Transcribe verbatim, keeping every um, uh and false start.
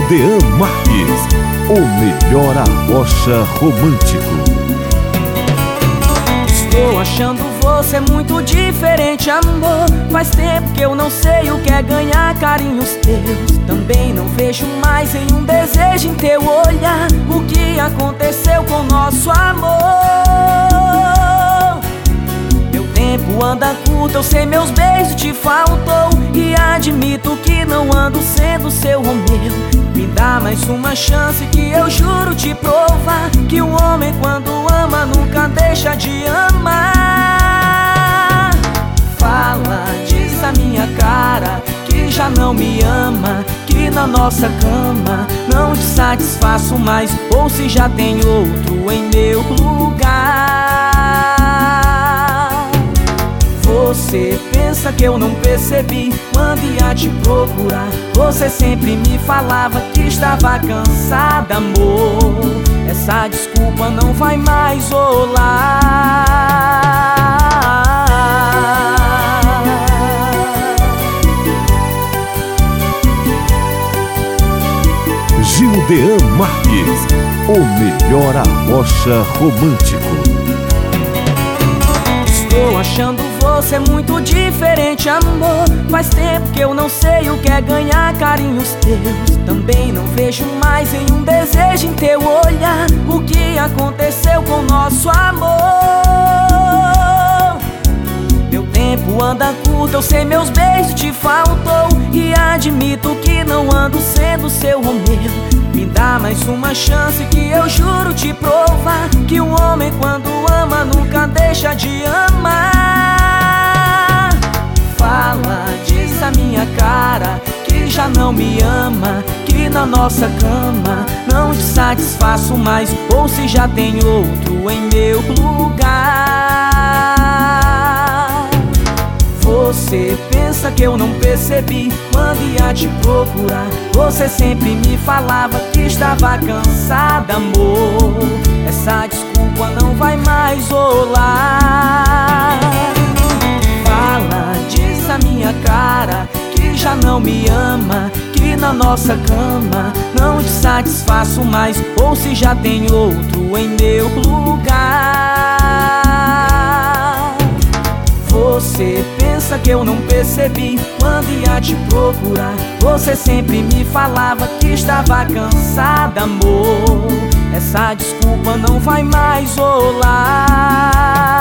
Gildean Marques, o melhor arrocha romântico. Estou achando você muito diferente, amor. Faz tempo que eu não sei o que é ganhar carinhos teus. Também não vejo mais nenhum desejo em teu olhar. O que aconteceu com nosso amor? Meu tempo anda curto, eu sei meus beijos te faltou. E admito que não ando sendo seu Romeu. Me dá mais uma chance que eu juro te provar que o homem quando ama nunca deixa de amar. Fala, diz a minha cara que já não me ama, que na nossa cama não te satisfaço mais, ou se já tem outro em meu lugar. Você pensa que eu não percebi quando ia te procurar? Você sempre me falava que estava cansada, amor. Essa desculpa não vai mais rolar. Gildean Marques, o melhor arrocha romântico. Estou achando você muito diferente, amor. Faz tempo que eu não sei o que é ganhar carinhos teus. Também não vejo mais nenhum desejo em teu olhar. O que aconteceu com nosso amor? Meu tempo anda curto, eu sei meus beijos te faltou. E admito que não ando sendo seu Romeu. Me dá mais uma chance que eu juro te provar que o homem quando ama nunca deixa de amar. Fala, diz a minha cara que já não me ama, que na nossa cama não te satisfaço mais, ou se já tem outro em meu lugar. Você pensa que eu não percebi quando ia te procurar? Você sempre me falava que estava cansada, amor. Essa desculpa não vai mais rolar. Fala, diz a minha cara que já não me ama, que na nossa cama não te satisfaço mais, ou se já tem outro em meu lugar. Você pensa que eu não percebi quando ia te procurar? Você sempre me falava que estava cansada, amor. Essa desculpa não vai mais rolar.